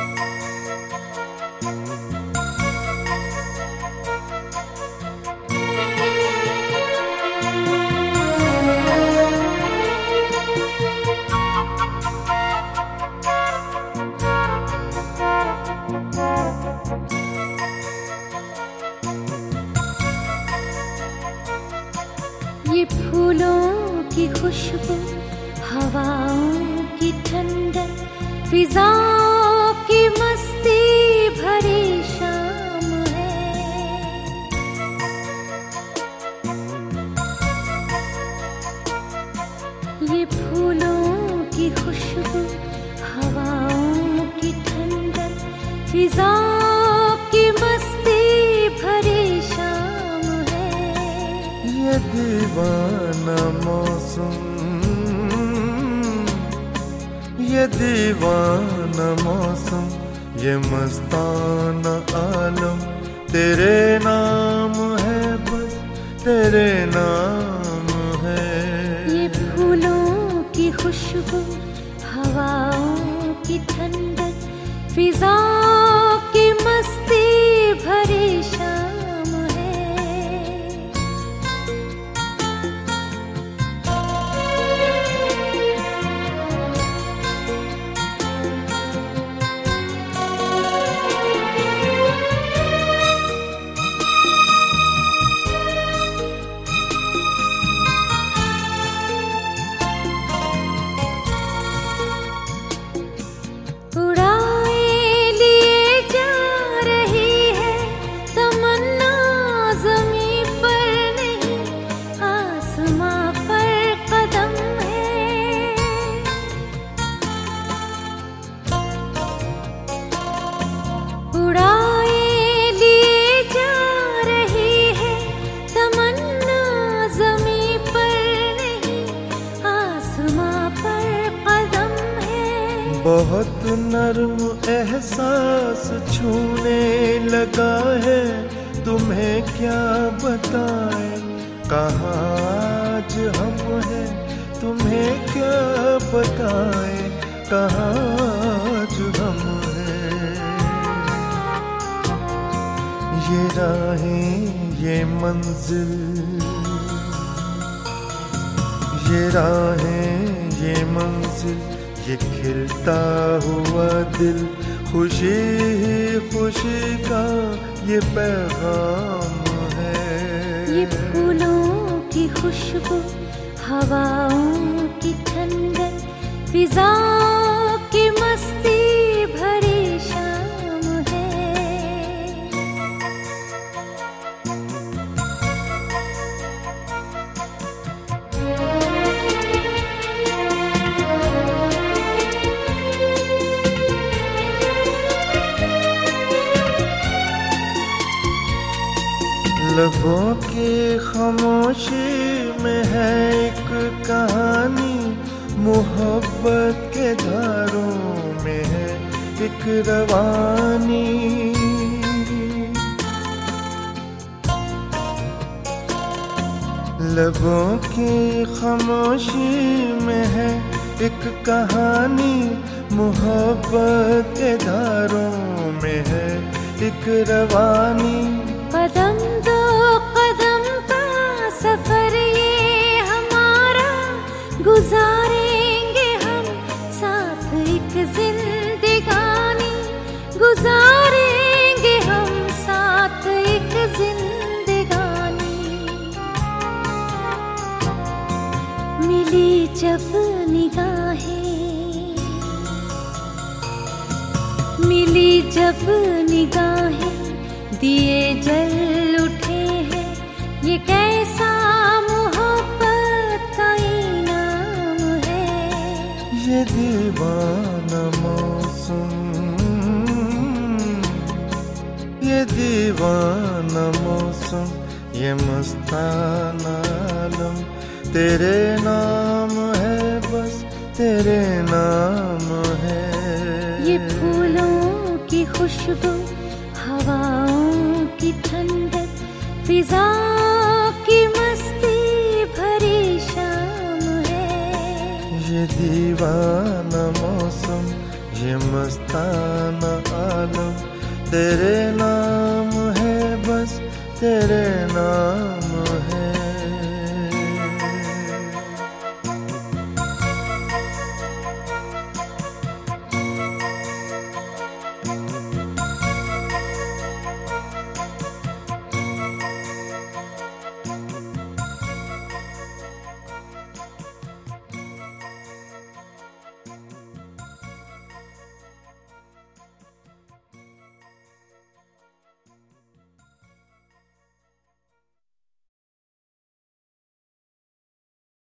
ये फूलों की खुशबू, हवाओं की ठंडक, फिजाओं की मस्ती भरी शाम है। ये फूलों की खुशबू, हवाओं की ठंडक, फिजाओं की मस्ती भरी शाम है। ये दीवाना मौसम, ये दीवाना मौसम, ये मस्ताना आलम, तेरे नाम है बस, तेरे नाम है। ये फूलों की खुशबू, हवाओं की ठंडक, फिजाओं की मस्ती भरी शाम है। बहुत नर्म एहसास छूने लगा है, तुम्हें क्या बताए कहाँ आज हम हैं, तुम्हें क्या बताए कहाँ आज हम हैं। ये राहें ये मंजिल, ये राहें ये मंजिल, ये खिलता हुआ दिल, खुशी ही खुशी का ये पैगाम है। ये फूलों की खुशबू, हवाओं की ठंडक, फिजाओं की मस्ती भरी शाम है। लबों की खामोशी में है एक कहानी, मोहब्बत के धारों में है एक रवानी। लबों की खामोशी में है एक कहानी, मोहब्बत के धारों में है एक रवानी। कदम दो कदम का सफर ये हमारा, गुजारेंगे हम साथ एक जिंदगानी, गुजारेंगे हम साथ एक जिंदगानी। मिली जब निगाहें, मिली जब निगाहें, दिए जल उठे हैं, ये कैसा मोहब्बत का इनाम है। ये दीवाना मौसम, ये दीवाना मौसम, ये मस्ताना आलम, तेरे नाम है बस, तेरे नाम है। ये फूलों की खुशबू, हवाओं की ठंडक, फिजाओं की मस्ती भरी शाम है। ये दीवाना मौसम, ये मस्ताना आलम, तेरे नाम है बस तेरे नाम